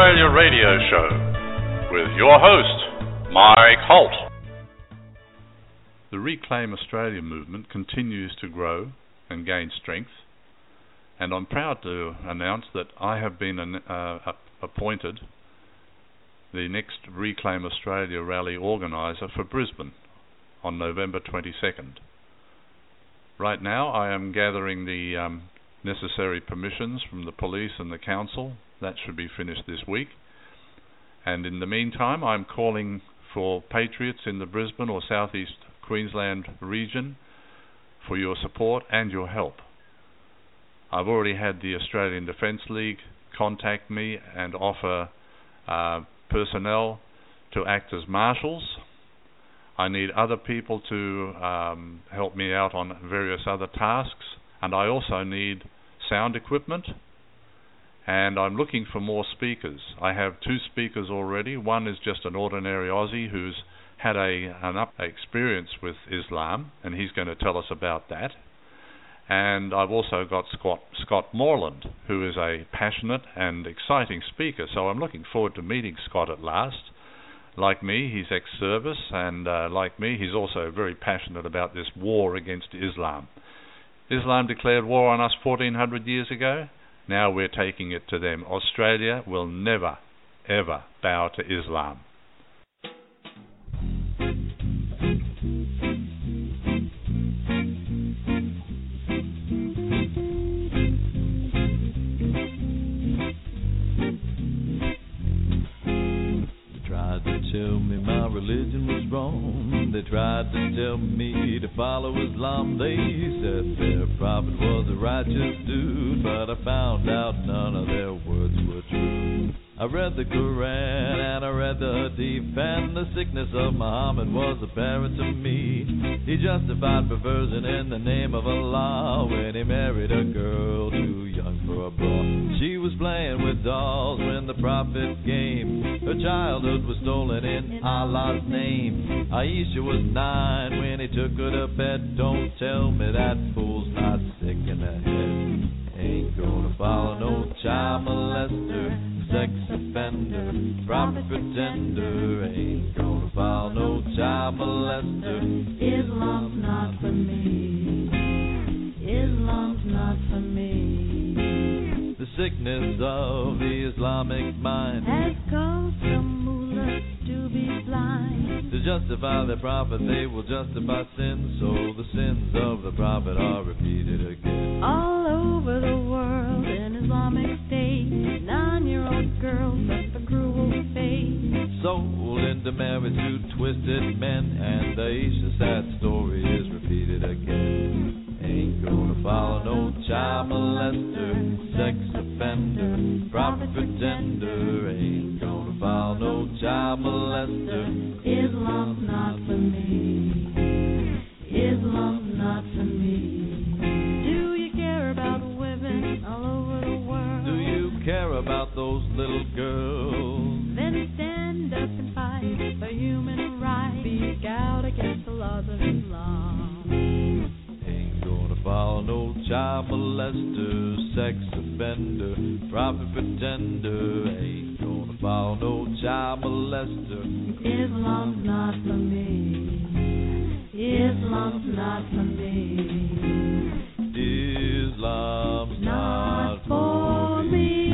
Australia radio show with your host, Mike Holt. The Reclaim Australia movement continues to grow and gain strength, and I'm proud to announce that I have been appointed the next Reclaim Australia rally organiser for Brisbane on November 22nd. Right now I am gathering the necessary permissions from the police and the council. That should be finished this week. And in the meantime, I'm calling for patriots in the Brisbane or Southeast Queensland region for your support and your help. I've already had the Australian Defence League contact me and offer personnel to act as marshals. I need other people to help me out on various other tasks, and I also need sound equipment, and I'm looking for more speakers. I have 2 speakers already. One is just an ordinary Aussie who's had an experience with Islam, and he's going to tell us about that. And I've also got Scott Moreland, who is a passionate and exciting speaker, so I'm looking forward to meeting Scott at last. Like me, he's ex-service, and like me, he's also very passionate about this war against Islam. Islam declared war on us 1400 years ago. Now we're taking it to them. Australia will never, ever bow to Islam. Tell me my religion was wrong. They tried to tell me to follow Islam. They said their prophet was a righteous dude, but I found out none of their words were true. I read the Quran and I read the Hadith, and the sickness of Muhammad was apparent to me. He justified perversion in the name of Allah when he married a girl too young for a bra. She was playing with dolls when the prophet came. Her childhood was stolen in Allah's name. Aisha was 9 when he took her to bed. Don't tell me that fool's not sick in the head. Ain't gonna follow no child molester, sex offender, prophet pretender. Ain't gonna follow no child molester. Islam's not for me. Islam's not for me. The sickness of the Islamic mind has caused some mullahs to be blind. To justify their prophet, they will justify sin, so the sins of the prophet are repeated again. All over the world in Islamic State, 9-year-old girls suffer cruel fate. Sold into marriage to twisted men, and the Aisha sad story is repeated again. Ain't gonna follow no child molester, sex offender, prophet pretender. Ain't gonna follow no child molester. Islam's not for me. Islam's not for me. Do you care about women all over the world? Do you care about those little girls? Then stand up and fight for human rights. Speak out against the laws of Islam. Ain't gonna follow no child molester, sex offender, prophet pretender. Ain't gonna follow no child molester. Islam's not for me. Islam's not for me. Islam's not for me.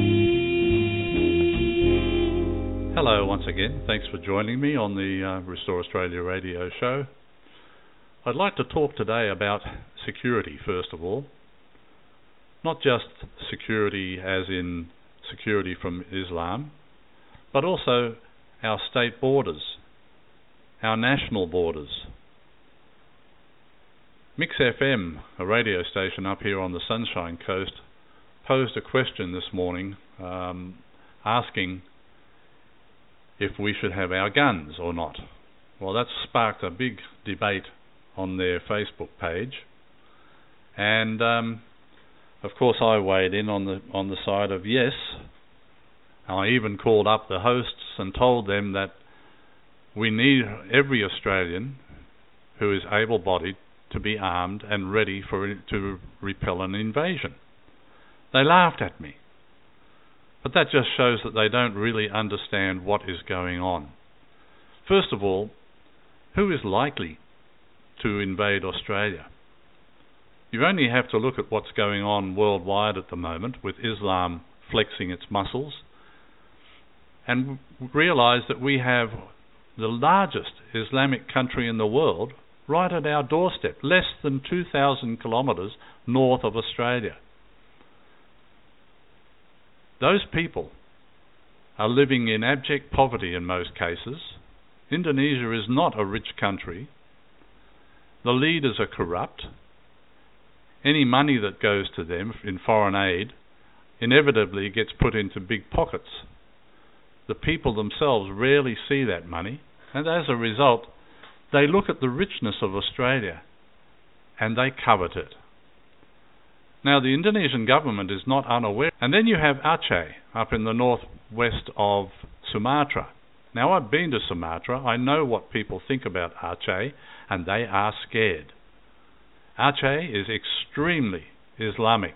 Hello once again. Thanks for joining me on the Restore Australia radio show. I'd like to talk today about security, first of all. Not just security as in security from Islam, but also our state borders, our national borders. Mix FM, a radio station up here on the Sunshine Coast, posed a question this morning asking if we should have our guns or not. Well, that's sparked a big debate on their Facebook page, and of course I weighed in on the side of yes. I even called up the hosts and told them that we need every Australian who is able-bodied to be armed and ready to repel an invasion. They laughed at me. But that just shows that they don't really understand what is going on. First of all, who is likely to invade Australia? You only have to look at what's going on worldwide at the moment with Islam flexing its muscles and realise that we have the largest Islamic country in the world right at our doorstep, less than 2,000 kilometres north of Australia. Those people are living in abject poverty in most cases. Indonesia is not a rich country. The leaders are corrupt. Any money that goes to them in foreign aid inevitably gets put into big pockets. The people themselves rarely see that money, and as a result, they look at the richness of Australia and they covet it. Now, the Indonesian government is not unaware. And then you have Aceh up in the northwest of Sumatra. Now, I've been to Sumatra. I know what people think about Aceh, and they are scared. Aceh is extremely Islamic.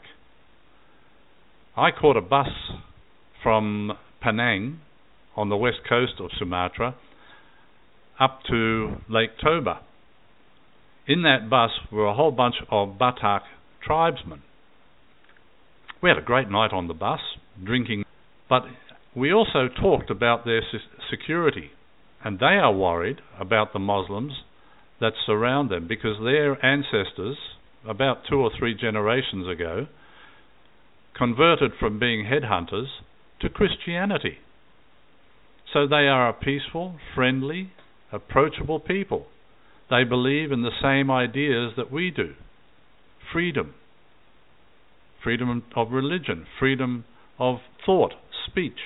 I caught a bus from Penang on the west coast of Sumatra up to Lake Toba. In that bus were a whole bunch of Batak tribesmen. We had a great night on the bus, drinking, but we also talked about their security, and they are worried about the Muslims that surround them because their ancestors, about 2 or 3 generations ago, converted from being headhunters to Christianity. So they are a peaceful, friendly, approachable people. They believe in the same ideas that we do. Freedom of religion, freedom of thought, speech.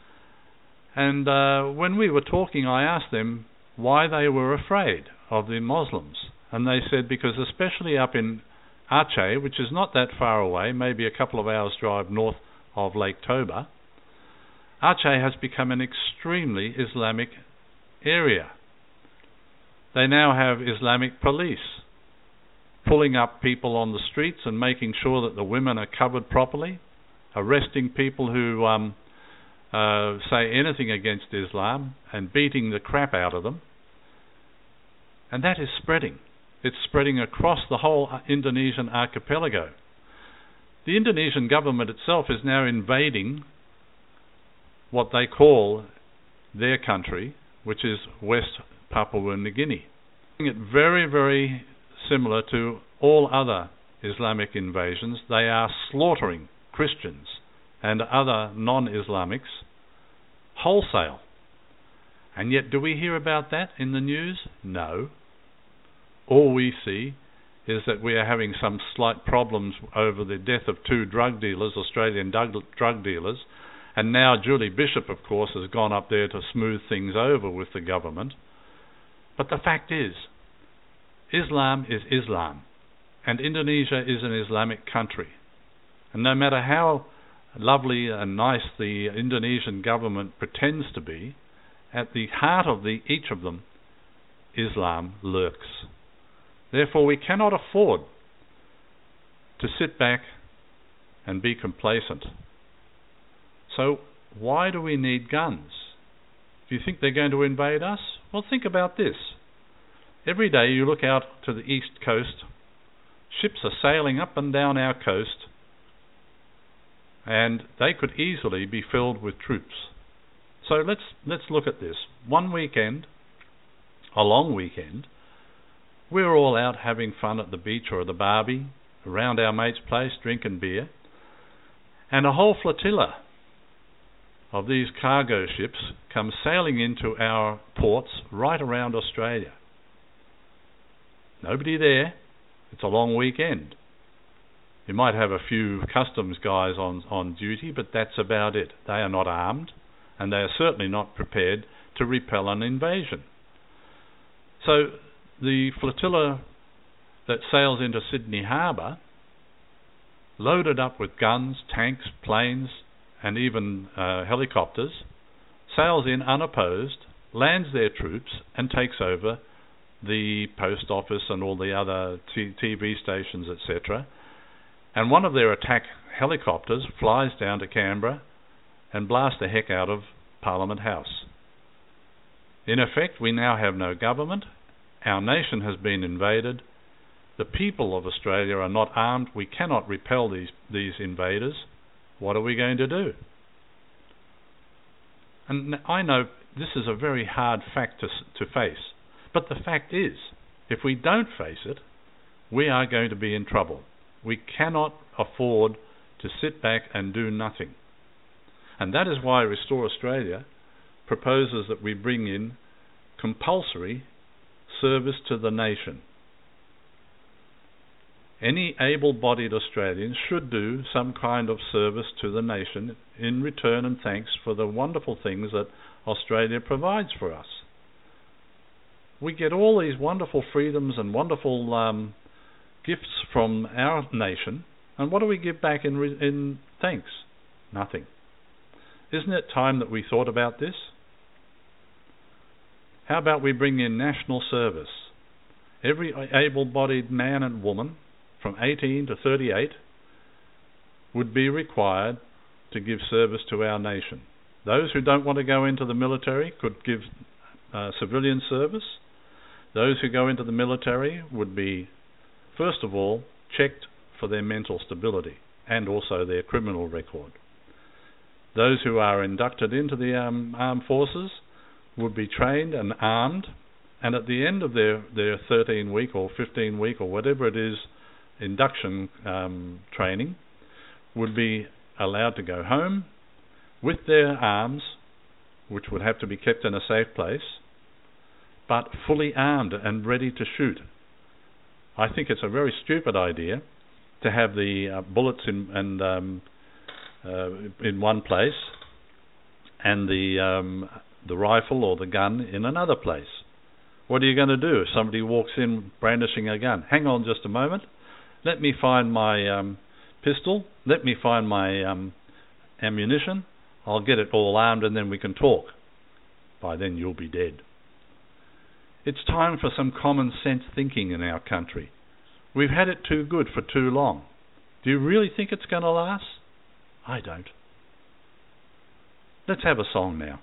And when we were talking, I asked them why they were afraid of the Muslims. And they said because especially up in Aceh, which is not that far away, maybe a couple of hours drive north of Lake Toba, Aceh has become an extremely Islamic area. They now have Islamic police pulling up people on the streets and making sure that the women are covered properly, arresting people who say anything against Islam and beating the crap out of them. And that is spreading. It's spreading across the whole Indonesian archipelago. The Indonesian government itself is now invading what they call their country, which is West Papua New Guinea. It's very, very similar to all other Islamic invasions. They are slaughtering Christians and other non-Islamics wholesale. And yet, do we hear about that in the news? No. All we see is that we are having some slight problems over the death of 2 drug dealers, Australian drug dealers, and now Julie Bishop, of course, has gone up there to smooth things over with the government. But the fact is, Islam is Islam, and Indonesia is an Islamic country. And no matter how lovely and nice the Indonesian government pretends to be, at the heart of each of them, Islam lurks. Therefore, we cannot afford to sit back and be complacent. So, why do we need guns? Do you think they're going to invade us? Well, think about this. Every day you look out to the east coast, ships are sailing up and down our coast, and they could easily be filled with troops. So let's look at this. One weekend, a long weekend, we're all out having fun at the beach or the barbie, around our mate's place, drinking beer, and a whole flotilla of these cargo ships come sailing into our ports right around Australia. Nobody there. It's a long weekend. You might have a few customs guys on duty, but that's about it. They are not armed, and they are certainly not prepared to repel an invasion. So the flotilla that sails into Sydney Harbour, loaded up with guns, tanks, planes, and even helicopters, sails in unopposed, lands their troops, and takes over the post office and all the other TV stations, etc. And one of their attack helicopters flies down to Canberra and blast the heck out of Parliament House. In effect, we now have no government. Our nation has been invaded. The people of Australia are not armed. We cannot repel these invaders. What are we going to do? And I know this is a very hard fact to face, but the fact is, if we don't face it, we are going to be in trouble. We cannot afford to sit back and do nothing. And that is why Restore Australia proposes that we bring in compulsory service to the nation. Any able-bodied Australian should do some kind of service to the nation in return and thanks for the wonderful things that Australia provides for us. We get all these wonderful freedoms and wonderful gifts from our nation, and what do we give back in thanks? Nothing. Isn't it time that we thought about this? How about we bring in national service? Every able-bodied man and woman from 18 to 38 would be required to give service to our nation. Those who don't want to go into the military could give civilian service. Those who go into the military would be, first of all, checked for their mental stability and also their criminal record. Those who are inducted into the armed forces would be trained and armed, and at the end of their 13-week or 15-week or whatever it is induction training, would be allowed to go home with their arms, which would have to be kept in a safe place, but fully armed and ready to shoot. I think it's a very stupid idea to have the bullets in one place and the rifle or the gun in another place. What are you going to do if somebody walks in brandishing a gun? Hang on just a moment. Let me find my pistol. Let me find my ammunition. I'll get it all armed and then we can talk. By then you'll be dead. It's time for some common sense thinking in our country. We've had it too good for too long. Do you really think it's going to last? I don't. Let's have a song now.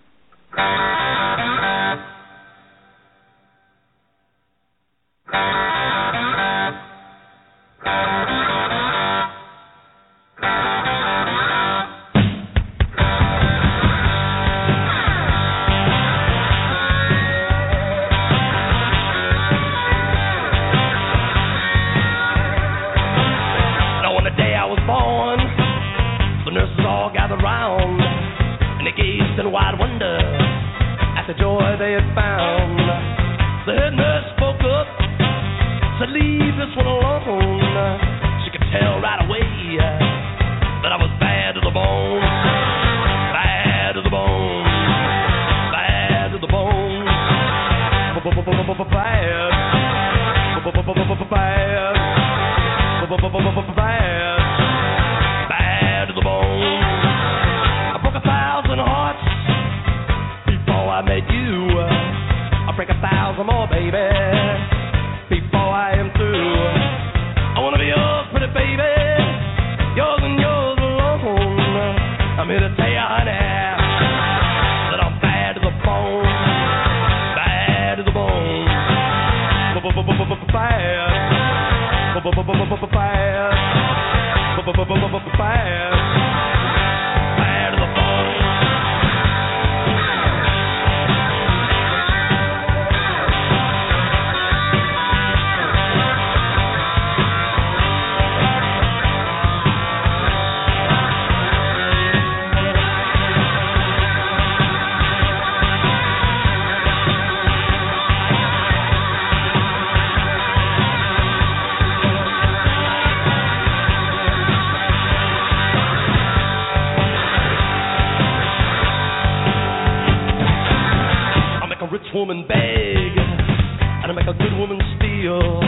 Woman beg, and I make a good woman steal.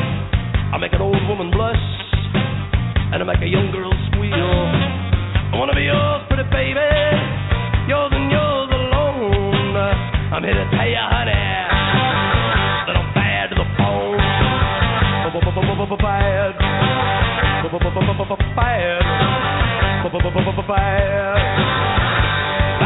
I make an old woman blush, and I make a young girl squeal. I wanna be yours, pretty baby, yours and yours alone. I'm here to tell you, honey, that I'm bad to the bone. Bad, bad, bad.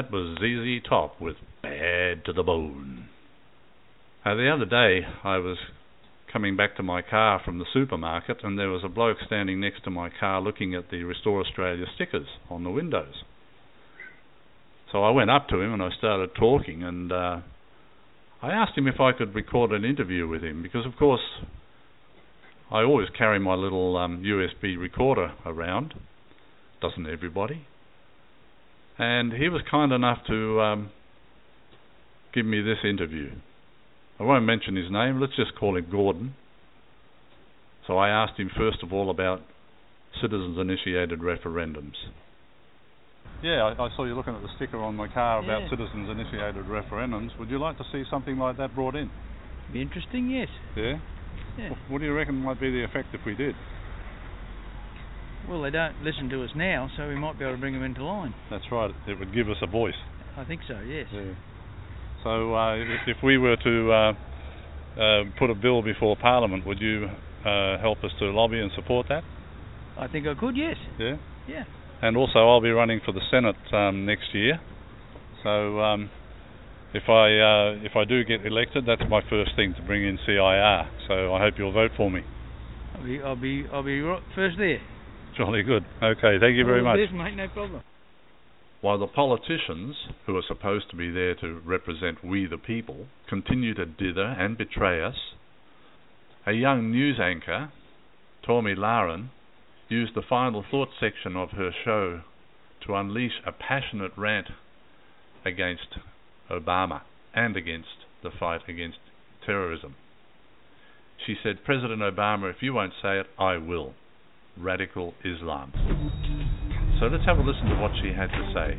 that was ZZ Top with Bad to the Bone. The other day I was coming back to my car from the supermarket, and there was a bloke standing next to my car looking at the Restore Australia stickers on the windows. So I went up to him and I started talking, and I asked him if I could record an interview with him, because of course I always carry my little USB recorder around. Doesn't everybody? And he was kind enough to give me this interview. I won't mention his name, let's just call him Gordon. So I asked him first of all about citizens-initiated referendums. Yeah, I saw you looking at the sticker on my car about citizens-initiated referendums. Would you like to see something like that brought in? Be interesting, yes. Yeah? Yeah. What do you reckon might be the effect if we did? Well, they don't listen to us now, so we might be able to bring them into line. That's right, it would give us a voice. I think so, yes. Yeah. So if we were to put a bill before Parliament, would you help us to lobby and support that? I think I could, yes. Yeah? Yeah. And also I'll be running for the Senate next year. So if I do get elected, that's my first thing to bring in CIR. So I hope you'll vote for me. I'll be first there. Jolly good. Okay, thank you very much. Yes, mate, no problem. While the politicians, who are supposed to be there to represent we the people, continue to dither and betray us, a young news anchor, Tommy Laren, used the final thought section of her show to unleash a passionate rant against Obama and against the fight against terrorism. She said, "President Obama, if you won't say it, I will. Radical Islam." So let's have a listen to what she had to say.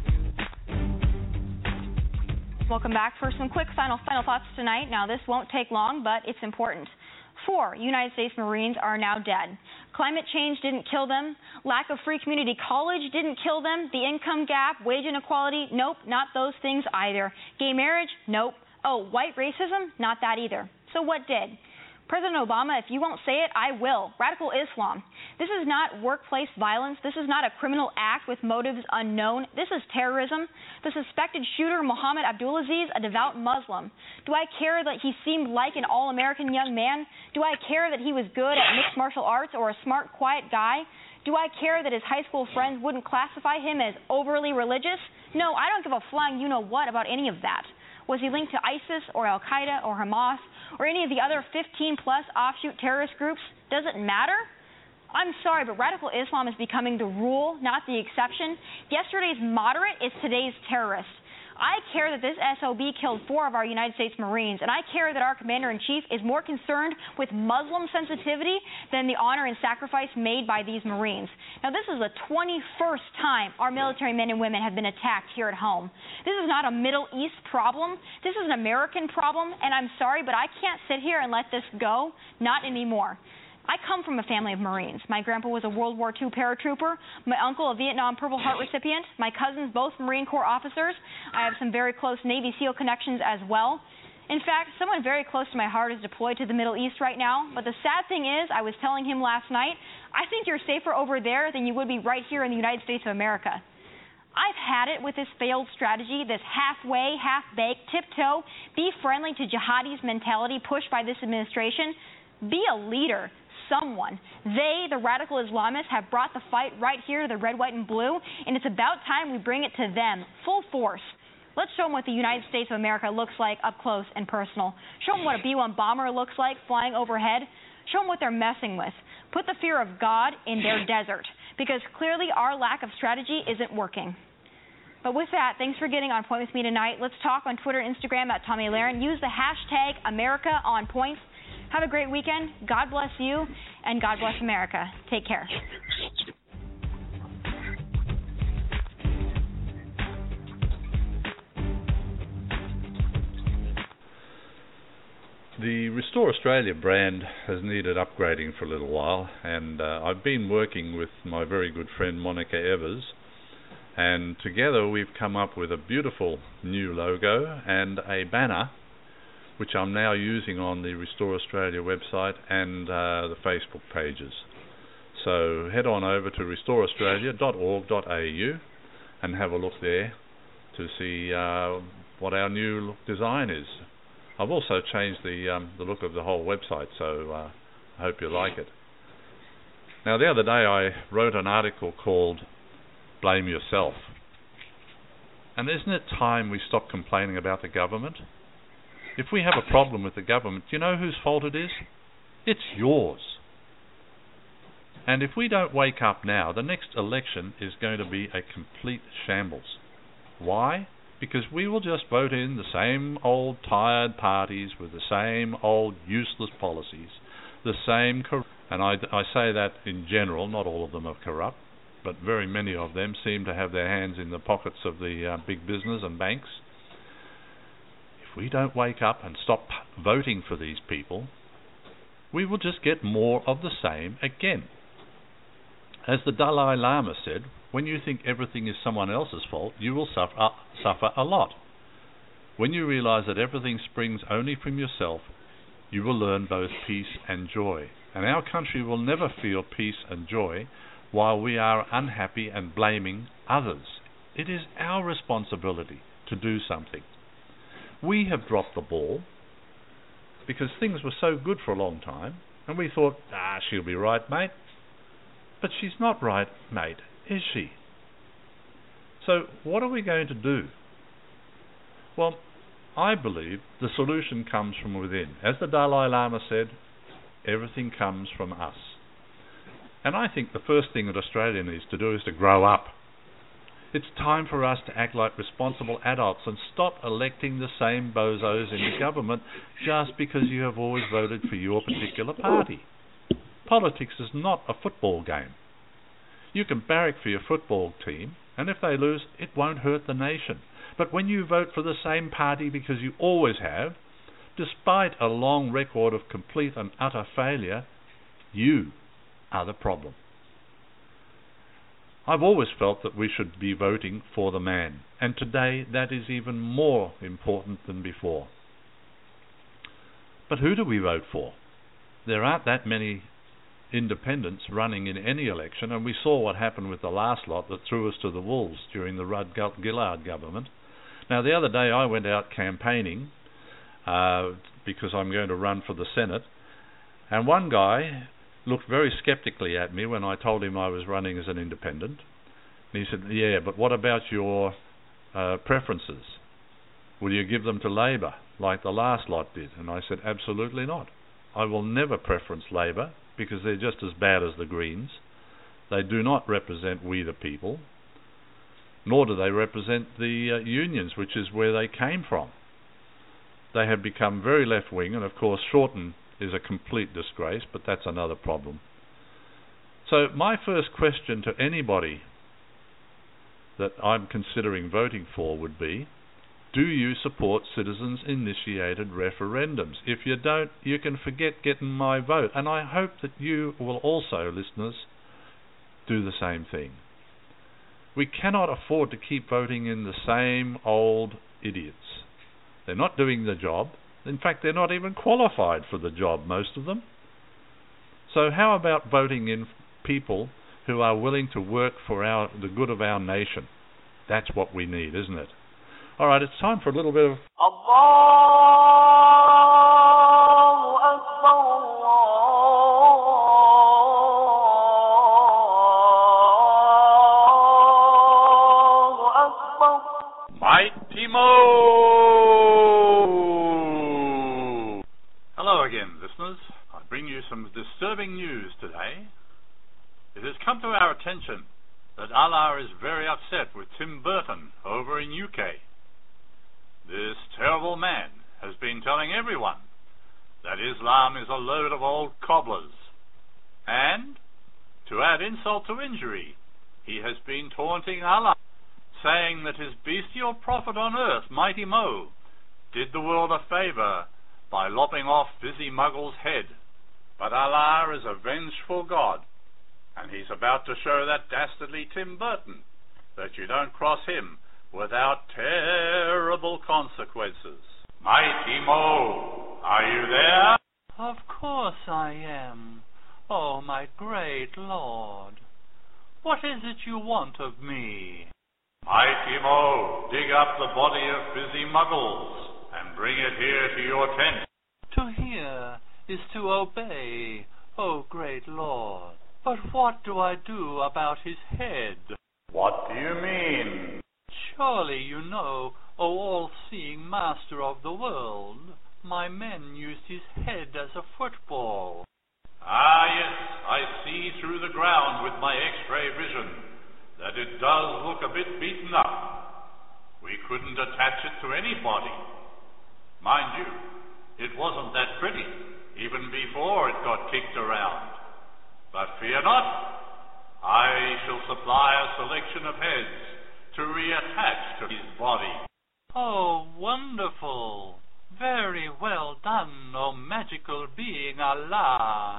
Welcome back for some quick final thoughts tonight. Now, this won't take long, but it's important. 4 United States Marines are now dead. Climate change didn't kill them. Lack of free community college didn't kill them. The income gap, wage inequality, nope, not those things either. Gay marriage, nope. Oh, white racism, not that either. So what did? President Obama, if you won't say it, I will. Radical Islam. This is not workplace violence. This is not a criminal act with motives unknown. This is terrorism. The suspected shooter, Mohammed Abdulaziz, a devout Muslim. Do I care that he seemed like an all-American young man? Do I care that he was good at mixed martial arts or a smart, quiet guy? Do I care that his high school friends wouldn't classify him as overly religious? No, I don't give a flying you-know-what about any of that. Was he linked to ISIS or Al-Qaeda or Hamas or any of the other 15-plus offshoot terrorist groups? Does it matter? I'm sorry, but radical Islam is becoming the rule, not the exception. Yesterday's moderate is today's terrorist. I care that this SOB killed 4 of our United States Marines, and I care that our Commander-in-Chief is more concerned with Muslim sensitivity than the honor and sacrifice made by these Marines. Now, this is the 21st time our military men and women have been attacked here at home. This is not a Middle East problem. This is an American problem, and I'm sorry, but I can't sit here and let this go. Not anymore. I come from a family of Marines. My grandpa was a World War II paratrooper. My uncle, a Vietnam Purple Heart recipient. My cousins, both Marine Corps officers. I have some very close Navy SEAL connections as well. In fact, someone very close to my heart is deployed to the Middle East right now. But the sad thing is, I was telling him last night, I think you're safer over there than you would be right here in the United States of America. I've had it with this failed strategy, this halfway, half-baked, tiptoe, be friendly to jihadis mentality pushed by this administration. Be a leader. Someone. They, the radical Islamists, have brought the fight right here to the red, white, and blue, and it's about time we bring it to them, full force. Let's show them what the United States of America looks like up close and personal. Show them what a B-1 bomber looks like flying overhead. Show them what they're messing with. Put the fear of God in their desert, because clearly our lack of strategy isn't working. But with that, thanks for getting on point with me tonight. Let's talk on Twitter and Instagram at Tommy Laren. Use the hashtag AmericaOnPoint. Have a great weekend. God bless you, and God bless America. Take care. The Restore Australia brand has needed upgrading for a little while, and I've been working with my very good friend Monica Evers, and together we've come up with a beautiful new logo and a banner which I'm now using on the Restore Australia website and the Facebook pages. So head on over to restoreaustralia.org.au and have a look there. to see what our new design is. I've also changed the look of the whole website, so I hope you like it. Now, the other day I wrote an article called Blame Yourself. And isn't it time we stop complaining about the government? If we have a problem with the government, do you know whose fault it is? It's yours. And if we don't wake up now, the next election is going to be a complete shambles. Why? Because we will just vote in the same old tired parties with the same old useless policies, the same and I say that in general, not all of them are corrupt, but very many of them seem to have their hands in the pockets of the big business and banks. If we don't wake up and stop voting for these people, we will just get more of the same again. As the Dalai Lama said, when you think everything is someone else's fault, you will suffer a lot. When you realize that everything springs only from yourself, you will learn both peace and joy. And our country will never feel peace and joy while we are unhappy and blaming others. It is our responsibility to do something. We have dropped the ball because things were so good for a long time, and we thought, she'll be right, mate. But she's not right, mate, is she? So what are we going to do? Well, I believe the solution comes from within. As the Dalai Lama said, everything comes from us. And I think the first thing that Australia needs to do is to grow up. It's time for us to act like responsible adults and stop electing the same bozos in the government just because you have always voted for your particular party. Politics is not a football game. You can barrack for your football team, and if they lose, it won't hurt the nation. But when you vote for the same party because you always have, despite a long record of complete and utter failure, you are the problem. I've always felt that we should be voting for the man, and today that is even more important than before. But who do we vote for? There aren't that many independents running in any election, and we saw what happened with the last lot that threw us to the wolves during the Rudd-Gillard government. Now, the other day I went out campaigning because I'm going to run for the Senate, and one guy looked very sceptically at me when I told him I was running as an independent. And he said, yeah, but what about your preferences? Will you give them to Labor like the last lot did? And I said, absolutely not. I will never preference Labor because they're just as bad as the Greens. They do not represent we the people, nor do they represent the unions, which is where they came from. They have become very left-wing, and of course Shorten is a complete disgrace, but that's another problem. So my first question to anybody that I'm considering voting for would be, do you support citizens-initiated referendums? If you don't, you can forget getting my vote. And I hope that you will also, listeners, do the same thing. We cannot afford to keep voting in the same old idiots. They're not doing the job. In fact, they're not even qualified for the job, most of them. So how about voting in people who are willing to work for the good of our nation? That's what we need, isn't it? All right, it's time for a little bit of... Allahu Akbar, Allahu Akbar. Mighty Mo! Hello again, listeners. I bring you some disturbing news today. It has come to our attention that Allah is very upset with Tim Burton over in UK. This terrible man has been telling everyone that Islam is a load of old cobblers. And, to add insult to injury, he has been taunting Allah, saying that his bestial prophet on earth, Mighty Mo, did the world a favour by lopping off Busy Muggle's head. But Allah is a vengeful God, and he's about to show that dastardly Tim Burton that you don't cross him without terrible consequences. Mighty Mo, are you there? Of course I am. Oh, my great Lord. What is it you want of me? Mighty Mo, dig up the body of Fizzy Muggles and bring it here to your tent. To hear is to obey, O great lord. But what do I do about his head? What do you mean? Surely you know, O all-seeing master of the world, my men used his head as a football. Ah, yes, I see through the ground with my X-ray vision that it does look a bit beaten up. We couldn't attach it to any body. Mind you, it wasn't that pretty, even before it got kicked around. But fear not, I shall supply a selection of heads to reattach to his body. Oh, wonderful! Very well done, O magical being Allah.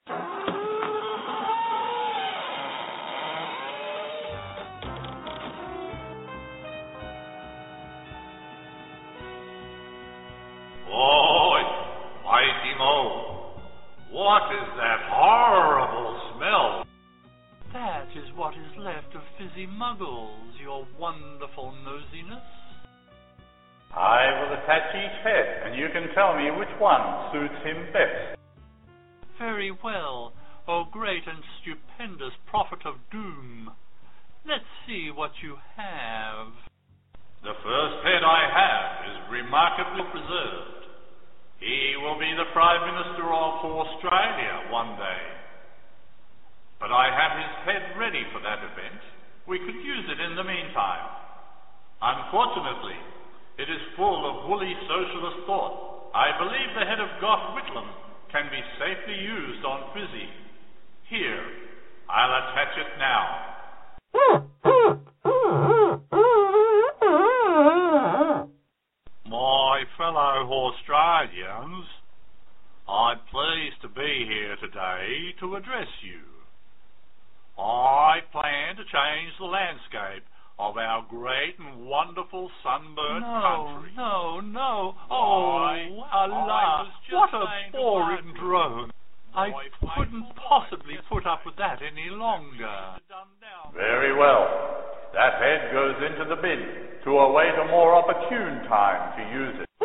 Oi, Mighty Mo, what is that horrible smell? That is what is left of Fizzy Muggles, your wonderful nosiness. I will attach each head, and you can tell me which one suits him best. Very well, O great and stupendous prophet of doom. Let's see what you have. The first head I have is remarkably preserved. He will be the Prime Minister of Australia one day. But I have his head ready for that event. We could use it in the meantime. Unfortunately, it is full of woolly socialist thought. I believe the head of Gough Whitlam can be safely used on Fizzy. Here, I'll attach it now. My fellow Australians, I'm pleased to be here today to address you. I plan to change the landscape of our great and wonderful sunburnt country. No. Oh, Allah, what a boring drone. I couldn't possibly put up with that any longer. Very well. That head goes into the bin to await a more opportune time to use it.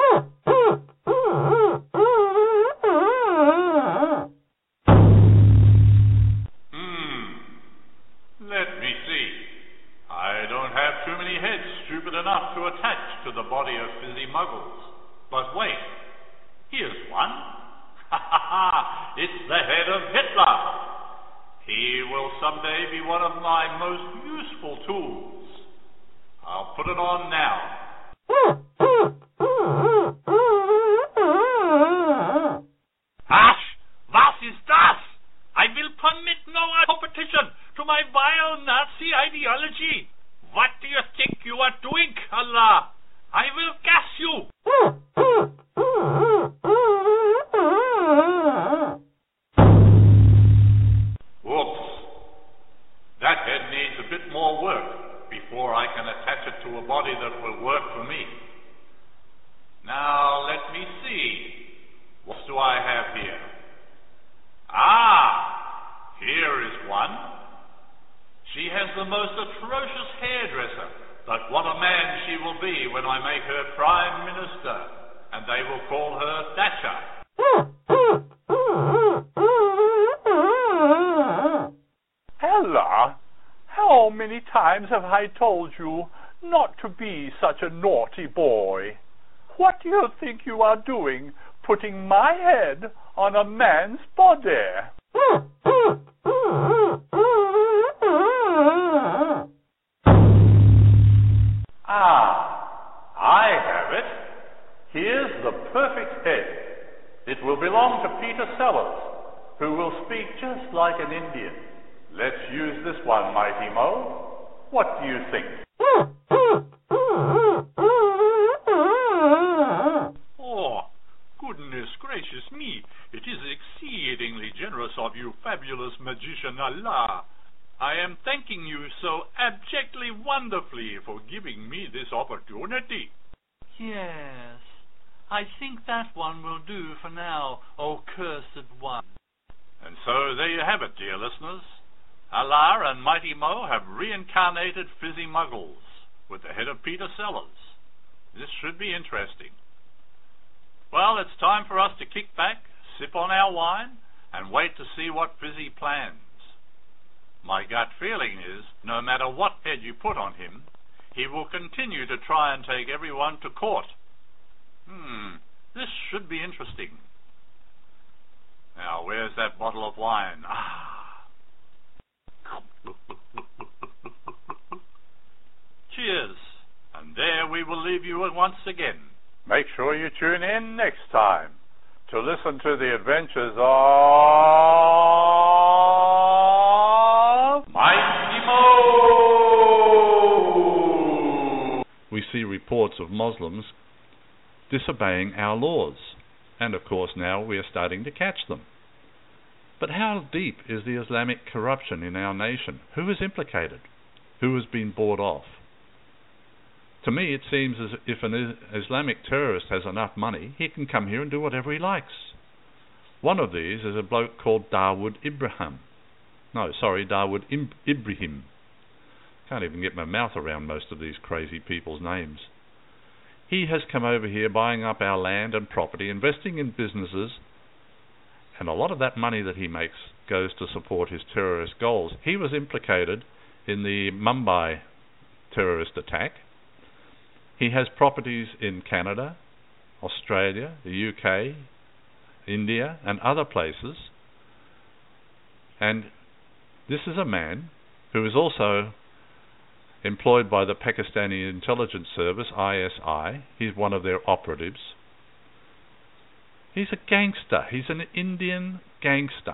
Let me see. I don't have too many heads stupid enough to attach to the body of Fizzy Muggles. But wait, here's one. It's the head of Hitler. He will someday be one of my most useful tools. I'll put it on now. Hush! Was ist das? I will permit no competition to my vile Nazi ideology. What do you think you are doing, Allah? I will gas you. Whoops. That head needs a bit more work before I can attach it to a body that will work for me. Now, let me see. What do I have here? Ah, here is one. She has the most atrocious hairdresser, but what a man she will be when I make her Prime Minister, and they will call her Thatcher. Ella, how many times have I told you not to be such a naughty boy? What do you think you are doing, putting my head on a man's body? Ah, I have it. Here's the perfect head. It will belong to Peter Sellers, who will speak just like an Indian. Let's use this one, Mighty Mo. What do you think? Oh, goodness gracious me. It is exceedingly generous of you, fabulous magician Allah. I am thanking you so abjectly wonderfully for giving me this opportunity. Yes, I think that one will do for now, O cursed one. And so there you have it, dear listeners. Allah and Mighty Mo have reincarnated Fizzy Muggles. with the head of Peter Sellers. This should be interesting. Well, it's time for us to kick back, sip on our wine, and wait to see what Fizzy plans. My gut feeling is, no matter what head you put on him, he will continue to try and take everyone to court. This should be interesting. Now, where's that bottle of wine? Cheers. And there we will leave you once again. Make sure you tune in next time to listen to the adventures of Mighty Mo. We see reports of Muslims disobeying our laws, and of course now we are starting to catch them. But how deep is the Islamic corruption in our nation? Who is implicated? Who has been bought off? To me, it seems as if an Islamic terrorist has enough money, he can come here and do whatever he likes. One of these is a bloke called Dawood Ibrahim. Can't even get my mouth around most of these crazy people's names. He has come over here buying up our land and property, investing in businesses, and a lot of that money that he makes goes to support his terrorist goals. He was implicated in the Mumbai terrorist attack. He has properties in Canada, Australia, the UK, India, and other places. And this is a man who is also employed by the Pakistani Intelligence Service, ISI. He's one of their operatives. He's a gangster. He's an Indian gangster.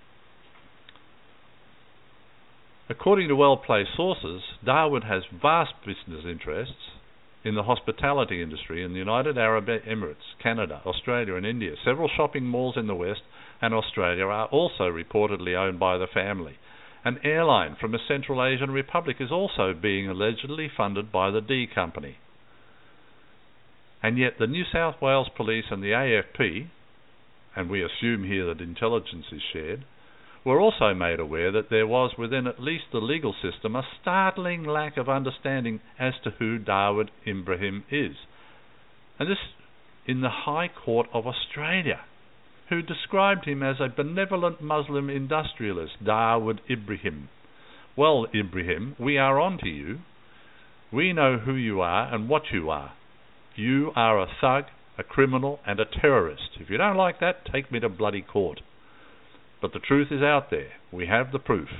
According to well-placed sources, Dawood has vast business interests in the hospitality industry in the United Arab Emirates, Canada, Australia and India. Several shopping malls in the West and Australia are also reportedly owned by the family. An airline from a Central Asian republic is also being allegedly funded by the D Company. And yet the New South Wales Police and the AFP, and we assume here that intelligence is shared, were also made aware that there was within at least the legal system a startling lack of understanding as to who Dawood Ibrahim is. And this in the High Court of Australia, who described him as a benevolent Muslim industrialist, Dawood Ibrahim. Well, Ibrahim, we are on to you. We know who you are and what you are. You are a thug, a criminal and a terrorist. If you don't like that, take me to bloody court. But the truth is out there. We have the proof.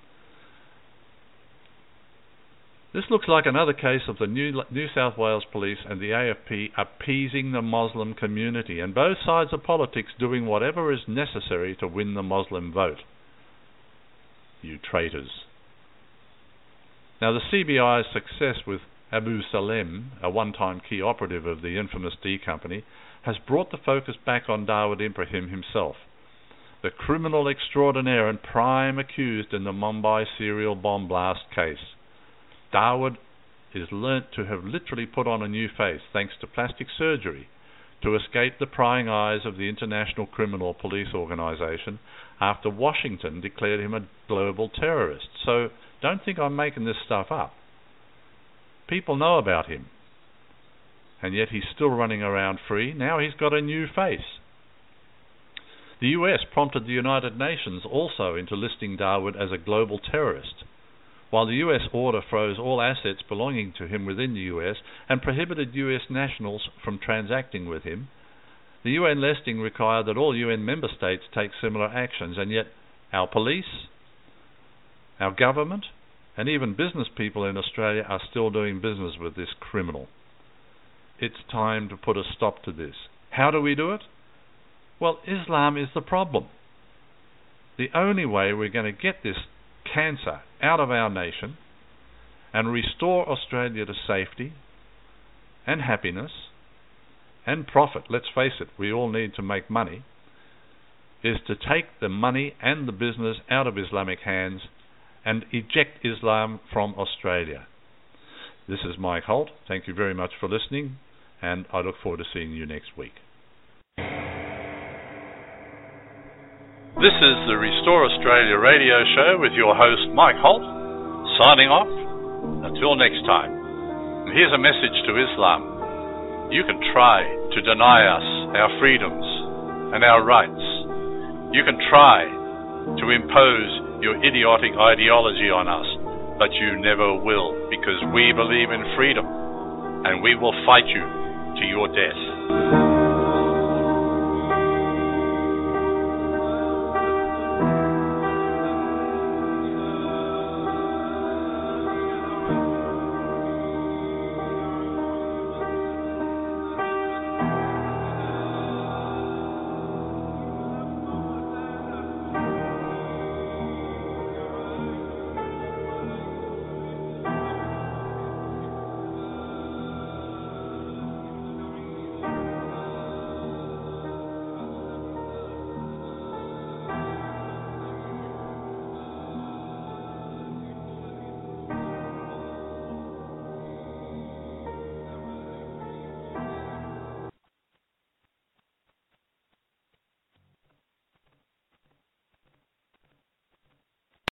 This looks like another case of the New South Wales Police and the AFP appeasing the Muslim community, and both sides of politics doing whatever is necessary to win the Muslim vote. You traitors. Now, the CBI's success with Abu Salem, a one-time key operative of the infamous D Company, has brought the focus back on Dawood Ibrahim himself, the criminal extraordinaire and prime accused in the Mumbai serial bomb blast case. Dawood is learnt to have literally put on a new face thanks to plastic surgery to escape the prying eyes of the International Criminal Police Organization after Washington declared him a global terrorist. So don't think I'm making this stuff up. People know about him. And yet he's still running around free. Now he's got a new face. The US prompted the United Nations also into listing Dawood as a global terrorist, while the US order froze all assets belonging to him within the US and prohibited US nationals from transacting with him. The UN listing required that all UN member states take similar actions, and yet our police, our government, and even business people in Australia are still doing business with this criminal. It's time to put a stop to this. How do we do it? Well, Islam is the problem. The only way we're going to get this cancer out of our nation and restore Australia to safety and happiness and profit, let's face it, we all need to make money, is to take the money and the business out of Islamic hands and eject Islam from Australia. This is Mike Holt. Thank you very much for listening, and I look forward to seeing you next week. This is the Restore Australia radio show with your host Mike Holt, signing off. Until next time. And here's a message to Islam. You can try to deny us our freedoms and our rights. You can try to impose your idiotic ideology on us, but you never will, because we believe in freedom, and we will fight you to your death.